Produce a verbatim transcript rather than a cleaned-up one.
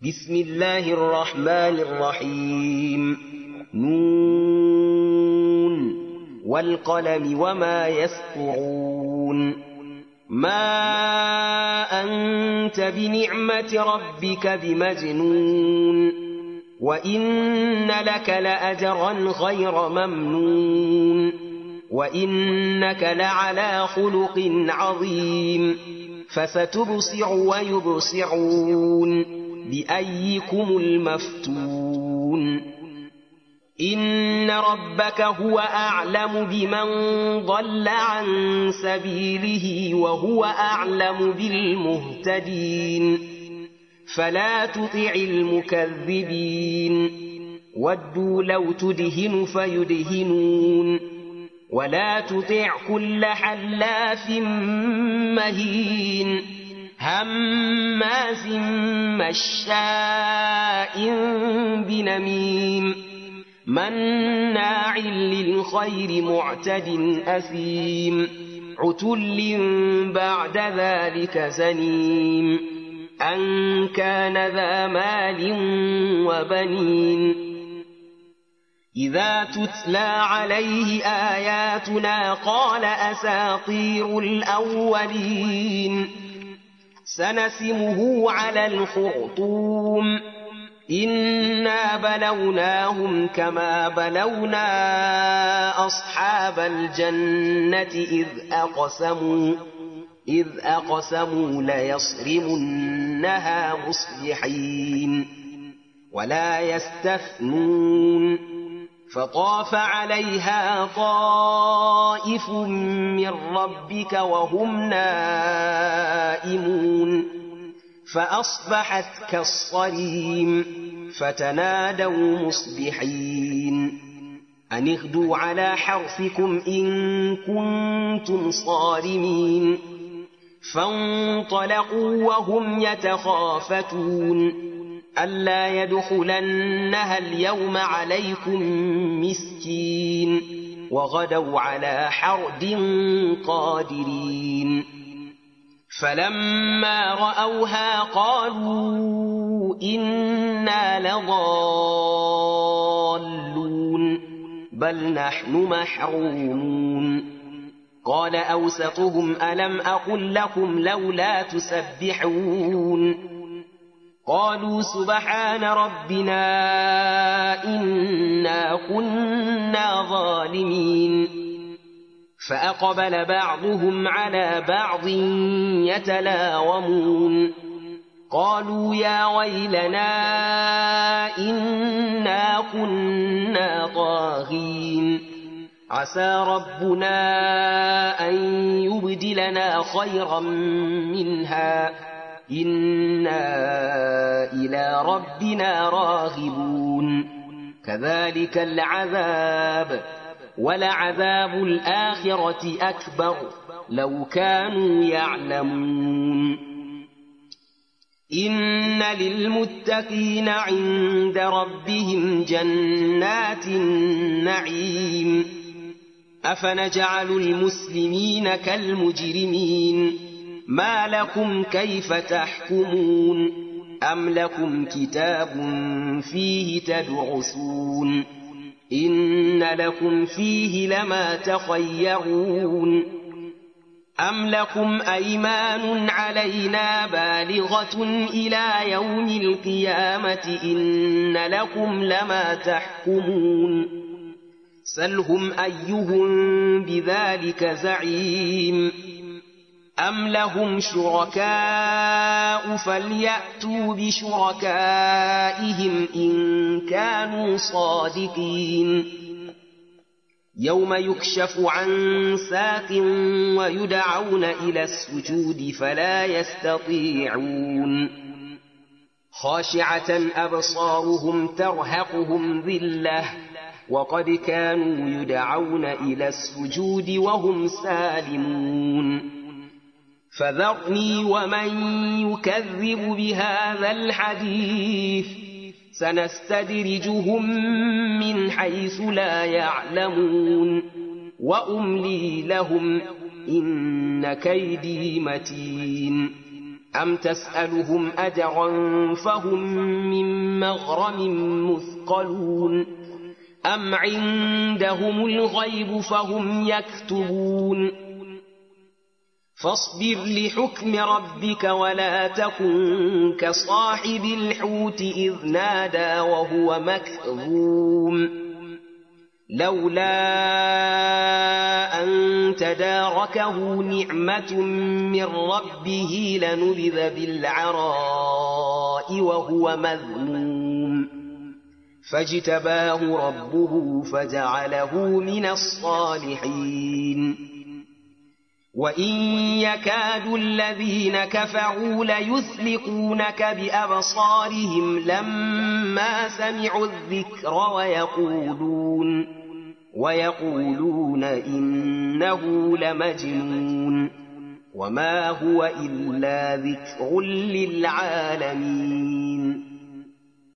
بسم الله الرحمن الرحيم. نون والقلم وما يسطرون. ما أنت بنعمة ربك بمجنون وإن لك لأجرا غير ممنون وإنك لعلى خلق عظيم. فستبصر ويبصرون بأيكم المفتون. إن ربك هو أعلم بمن ضل عن سبيله وهو أعلم بالمهتدين. فلا تطع المكذبين. ودوا لو تدهن فيدهنون. ولا تطع كل حلاف مهين هماز مشاء بنميم مناع للخير معتد أثيم عتل بعد ذلك زنيم أن كان ذا مال وبنين. إذا تتلى عليه آياتنا قال أساطير الأولين. سنسمه على الخرطوم. إنا بلوناهم كما بلونا أصحاب الجنة إذ أقسموا إذ أقسموا ليصرمنها مصبحين ولا يستثنون. فطاف عليها طائف من ربك وهم نائمون فأصبحت كالصريم. فتنادوا مصبحين أن اغدوا على حرثكم إن كنتم صارمين. فانطلقوا وهم يتخافتون ألا يدخلنها اليوم عليكم مسكين وغدوا على حرد قادرين. فلما رأوها قالوا إنا لضالون بل نحن محرومون. قال أوسطهم ألم أقل لكم لولا تسبحون. قالوا سبحان ربنا إنا كنا ظالمين. فأقبل بعضهم على بعض يتلاومون قالوا يا ويلنا إنا كنا طاغين عسى ربنا أن يبدلنا خيرا منها إنا إلى ربنا راغبون. كذلك العذاب ولعذاب الآخرة أكبر لو كانوا يعلمون. إن للمتقين عند ربهم جنات النعيم. أفنجعل المسلمين كالمجرمين ما لكم كيف تحكمون أم لكم كتاب فيه تدرسون إن لكم فيه لما تخيرون أم لكم أيمان علينا بالغة إلى يوم القيامة إن لكم لما تحكمون سلهم أيهم بذلك زعيم أم لهم شركاء فليأتوا بشركائهم إن كانوا صادقين. يوم يكشف عن ساق ويدعون إلى السجود فلا يستطيعون خاشعة أبصارهم ترهقهم ذلة وقد كانوا يدعون إلى السجود وهم سالمون. فذرني ومن يكذب بهذا الحديث سنستدرجهم من حيث لا يعلمون وأملي لهم إن كيدي متين. أم تسألهم أجرا فهم من مغرم مثقلون أم عندهم الغيب فهم يكتبون فاصبر لحكم ربك ولا تكن كصاحب الحوت إذ نادى وهو مكظوم لولا أن تداركه نعمة من ربه لنبذ بالعراء وهو مذموم فاجتباه ربه فجعله من الصالحين وإن يكاد الذين كفروا ليزلقونك بأبصارهم لما سمعوا الذكر ويقولون ويقولون إنه لمجنون وما هو إلا ذكر للعالمين